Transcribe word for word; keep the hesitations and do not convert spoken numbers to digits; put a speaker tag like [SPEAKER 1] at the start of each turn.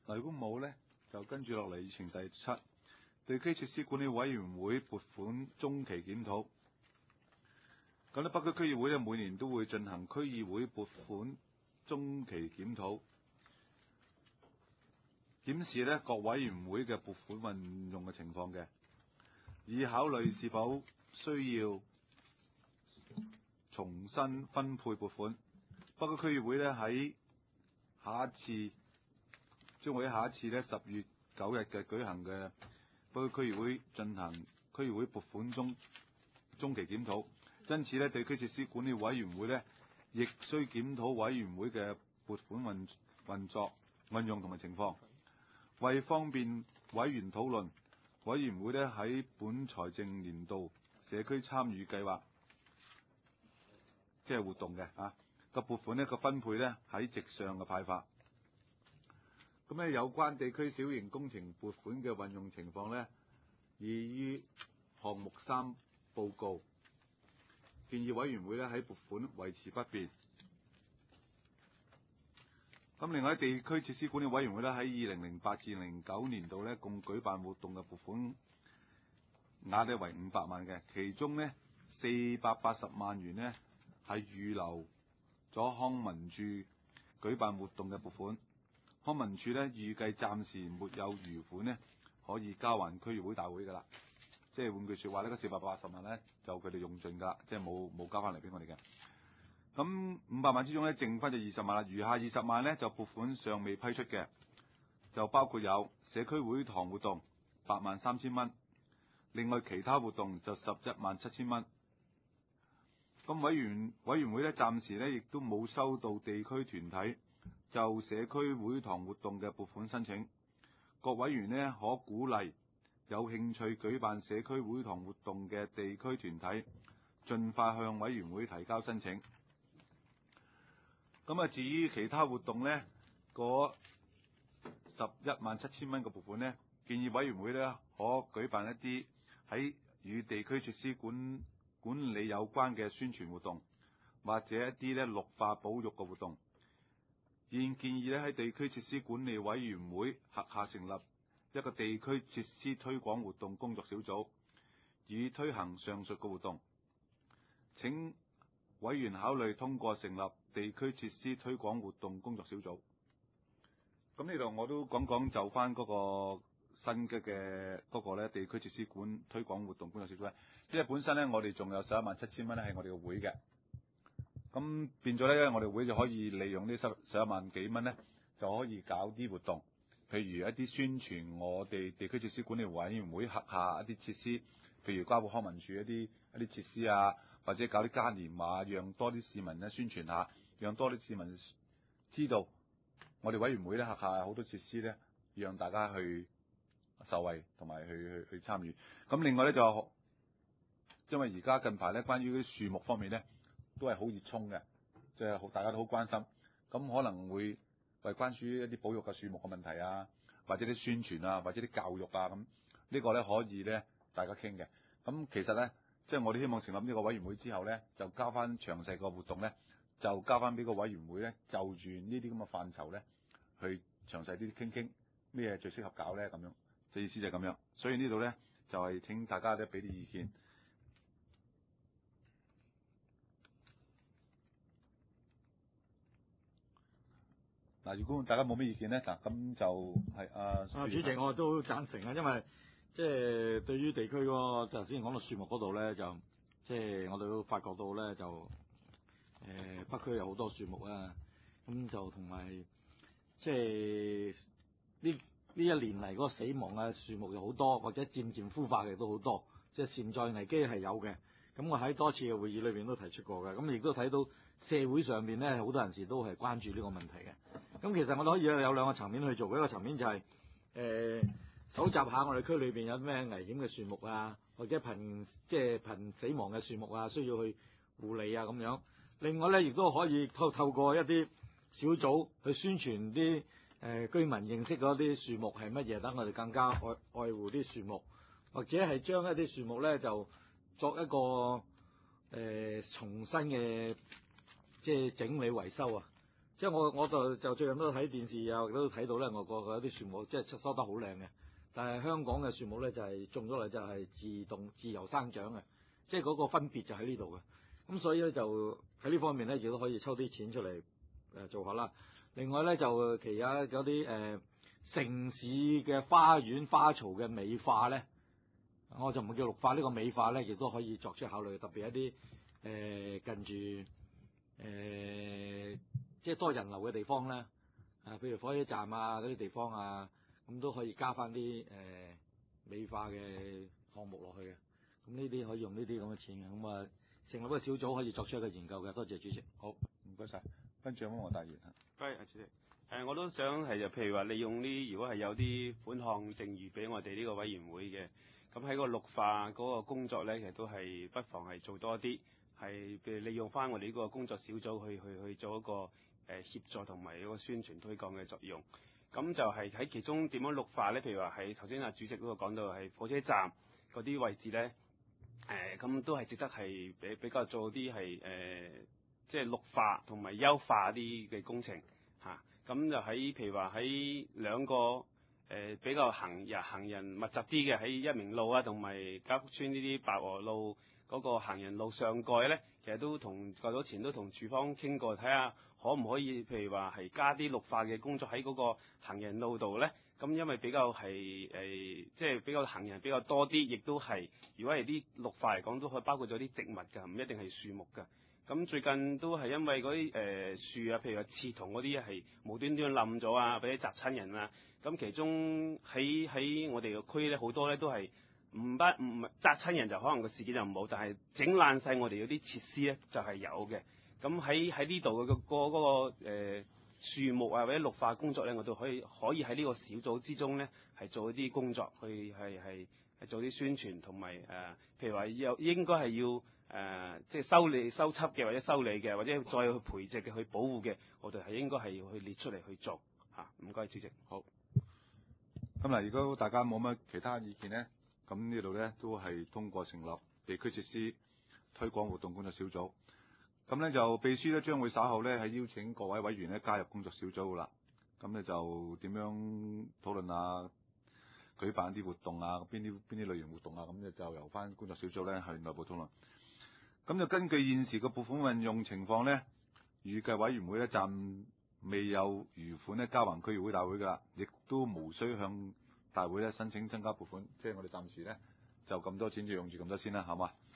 [SPEAKER 1] 嗱，如果冇咧，就跟住落嚟議程第七，地區設施管理委員會撥款中期檢討。咁咧，北區區議會咧每年都會進行區議會撥款中期檢討，檢視咧各委員會嘅撥款運用嘅情況嘅，以考慮是否需要重新分配撥款。北區區議會咧喺下一次將會喺下一次咧十月九日嘅舉行嘅北區區議會進行區議會撥款中中期檢討，因此咧地區設施管理委員會咧亦需檢討委員會嘅撥款運運作運用同埋情況。為方便委員討論，委員會咧喺本財政年度社區參與計劃即係活動嘅啊個撥款呢個分配咧喺直上嘅派發。咁咧有關地區小型工程撥款嘅運用情況咧，已於項目三報告，建議委員會咧喺撥款維持不變。咁另外地區設施管理委員會咧喺二零零八至零九年度咧共舉辦活動嘅撥款額咧為五百萬嘅，其中咧四百八十萬元咧係預留咗康文署舉辦活動嘅撥款。康文署咧預計暫時沒有餘款咧可以交還區議會大會㗎啦，即係換句説話呢，嗰四百八十萬咧就佢哋用盡㗎啦，即係冇冇交翻嚟俾我哋嘅。咁五百萬之中咧，剩翻就二十萬啦，餘下二十萬咧就撥款尚未批出嘅，就包括有社區會堂活動八萬三千蚊，另外其他活動就十一萬七千蚊。咁委員委員會咧暫時咧亦都冇收到地區團體就社區會堂活動嘅撥款申請，各委員呢可鼓勵有興趣舉辦社區會堂活動嘅地區團體盡快向委員會提交申請。咁啊，至於其他活動呢，嗰十一萬七千蚊嘅撥款呢，建議委員會呢可舉辦一啲喺與地區設施管管理有關嘅宣傳活動，或者一啲咧綠化保育嘅活動。現建議咧喺地區設施管理委員會轄下成立一個地區設施推廣活動工作小組，以推行上述嘅活動。請委員考慮通過成立地區設施推廣活動工作小組。咁呢度我都講講就翻嗰個新嘅嘅嗰個咧地區設施管推廣活動工作小組咧，因為本身咧我哋仲有十一萬七千蚊咧係我哋嘅會嘅，咁變咗咧我哋會就可以利用呢十十一萬幾蚊咧就可以搞啲活動，譬如一啲宣傳我哋地區設施管理委員會轄下一啲設施，譬如包括康文署一啲一啲設施啊，或者搞啲嘉年華，讓多啲市民咧宣傳下，讓多啲市民知道我哋委員會咧轄下好多設施咧，讓大家去受惠同埋去去去參與。咁另外咧就因為而家近排咧關於啲樹木方面咧都係好熱衷嘅，即係好大家都好關心，咁可能會為關注一啲保育嘅樹木嘅問題啊，或者啲宣傳啊，或者啲教育啊，咁呢個咧可以咧大家傾嘅。咁其實咧即係我哋希望成立呢個委員會之後咧，就交翻詳細個活動咧，就交翻俾個委員會咧，就住呢啲咁嘅範疇咧，去詳細啲傾傾咩最適合搞咧咁樣。即意思就係咁樣，所以呢度咧就係、是、請大家咧俾啲意見。嗱，如果大家冇咩意見咧，嗱咁就係啊，
[SPEAKER 2] 啊主席我都贊成啊，因為即係對於地區嗰個就頭先講到樹木嗰度咧，就即係我哋都發覺到咧，就誒、呃、北區有好多樹木啊，咁就同埋即係呢。呢一年嚟嗰個死亡嘅樹木又好多，或者漸漸枯化嘅都好多，即係潛在危機係有嘅。咁我喺多次嘅會議裏邊都提出過嘅，咁亦都睇到社會上面咧好多人士都係關注呢個問題嘅。咁其實我哋可以有兩個層面去做，一個層面就係、是、誒、呃、搜集下我哋區裏邊有咩危險嘅樹木啊，或者瀕即係瀕死亡嘅樹木啊，需要去護理啊咁樣。另外咧，亦都可以透透過一啲小組去宣傳啲。誒、呃、居民認識嗰啲樹木係乜嘢，等我哋更加愛愛護啲樹木，或者係將一啲樹木咧就作一個誒、呃、重新嘅即係整理維修啊， 即係我我就就最近都睇電視啊，都睇到咧，外國有啲樹木即係收得好靚嘅，但係香港嘅樹木咧就係、是、種咗嚟就係自動自由生長嘅，即係嗰個分別就喺呢度嘅。咁所以咧就喺呢方面咧亦都可以抽啲錢出嚟誒做下啦。另外咧就其他嗰啲誒城市嘅花園花槽嘅美化咧，我就唔叫綠化，呢、這個美化咧亦都可以作出考慮，特別一啲誒、呃、近住誒、呃、即係多人流嘅地方咧，啊譬如火車站啊嗰啲地方啊，咁都可以加翻啲誒美化嘅項目落去嘅。咁呢啲可以用呢啲咁嘅錢嘅，咁啊成立一個小組可以作出一個研究嘅。多謝主席。
[SPEAKER 1] 好，唔該晒。跟住有冇黃大元啊？
[SPEAKER 3] 係，主席。誒，我都想係就譬如話利用啲，如果係有啲款項剩餘俾我哋呢個委員會嘅，咁喺個綠化嗰個工作咧，其實都係不妨係做多啲，係譬如利用翻我哋呢個工作小組去去去做一個誒協助同埋一個宣傳推廣嘅作用。咁就係喺其中點樣綠化咧？譬如話喺頭先阿主席嗰個講到係火車站嗰啲位置咧，誒咁都係值得係比比較做啲係誒即係綠化同埋優化啲嘅工程嚇。咁就喺譬如話喺兩個誒、呃、比較行人行人密集啲嘅喺一明路啊，同埋嘉福村呢啲白鵝路嗰個行人路上蓋咧，其實都同較早前都同署方傾過，睇下可唔可以譬如話係加啲綠化嘅工作喺嗰個行人路度咧。咁因為比較係誒即係比較行人比較多啲，亦都係如果係啲綠化嚟講，都可以包括咗啲植物㗎，唔一定係樹木㗎。咁最近都係因為嗰啲誒樹啊，譬如話刺桐嗰啲係無端端冧咗啊，或者砸親人啊。咁其中喺喺我哋個區咧，好多咧都係唔不唔砸親人就可能個事件就冇，但係整爛晒我哋嗰啲設施咧就係有嘅。咁喺喺呢度嘅個嗰個誒樹木啊或者綠化工作咧，我都可以可以喺呢個小組之中咧係做一啲工作，去係係係做啲宣傳同埋誒，譬如話有應該係要。誒、呃，即係修理、修葺嘅，或者修理嘅，或者再去培植嘅、去保護嘅，我哋係應該係要去列出嚟去做嚇。唔、啊、該，主席。好。
[SPEAKER 1] 咁嗱，如果大家冇乜其他意見咧，咁呢度咧都係通過成立地區設施推廣活動工作小組。咁咧就秘書咧將會稍後咧係邀請各位委員咧加入工作小組噶啦。咁咧就點樣討論啊？舉辦啲活動啊，邊啲邊啲類型活動啊？咁咧就由翻工作小組咧係內部討論。咁就根據現時嘅撥款運用情況咧，預計委員會咧暫未有餘款咧交還區議會大會㗎啦，亦都無需向大會咧申請增加撥款，即係我哋暫時咧就咁多錢就用住咁多先啦，好嘛？